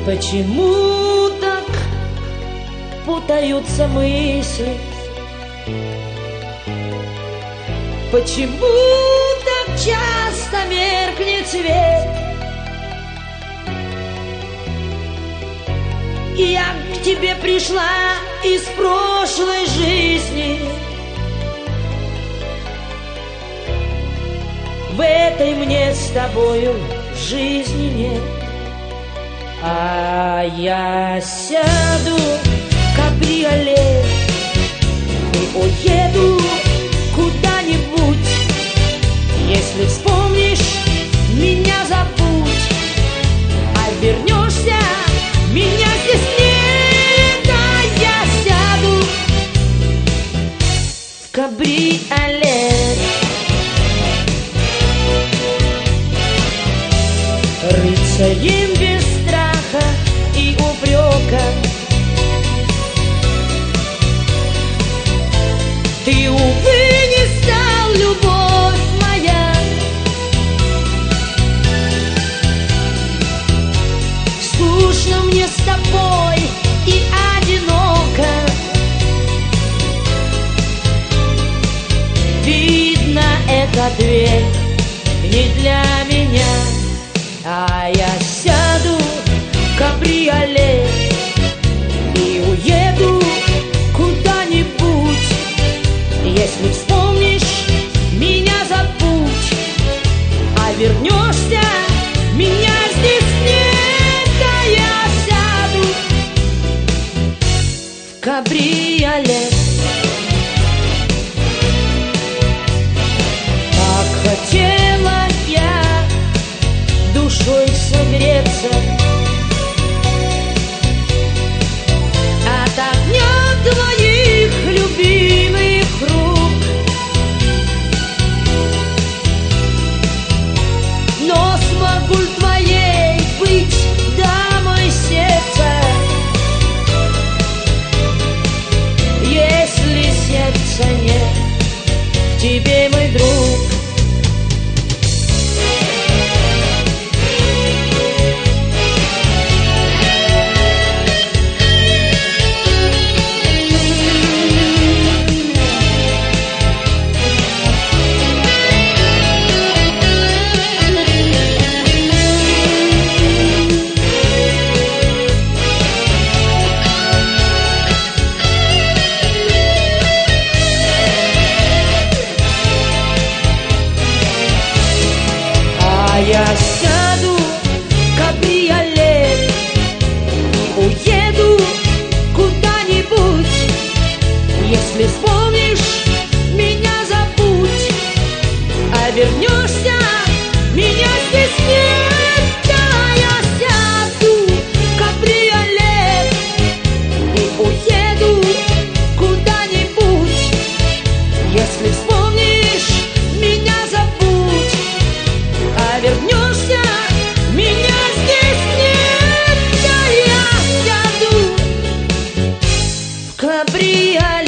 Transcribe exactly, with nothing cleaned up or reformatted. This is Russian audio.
Почему так путаются мысли? Почему так часто меркнет свет? Я к тебе пришла из прошлой жизни. В этой мне с тобою жизни нет. А я сяду в кабриолет и уеду куда-нибудь. Если вспомнишь, меня забудь, а вернешься, меня здесь нет. А я сяду в кабриолет, рыцарем без страха и упрека. Ты, увы, не стал, любовь моя. Скучно мне с тобой и одиноко. Видно, эта дверь не для меня. А я сяду в кабриолет и уеду куда-нибудь. Если вспомнишь, меня забудь, а вернешься, меня здесь нет. А я сяду в кабриолет. Так хотела я душой согреться от огня твоих любимых рук, но смогу ли твоей быть дамой сердца, если сердца нет в тебе, мой друг? Я сяду в кабриолет и уеду куда-нибудь. Если вспомнишь, меня забудь, а вернешься, меня здесь нет. А я сяду в кабриолет и уеду куда-нибудь. Если вспомнишь, меня забудь, а вернешься, меня здесь нет. А я сяду в кабриолет.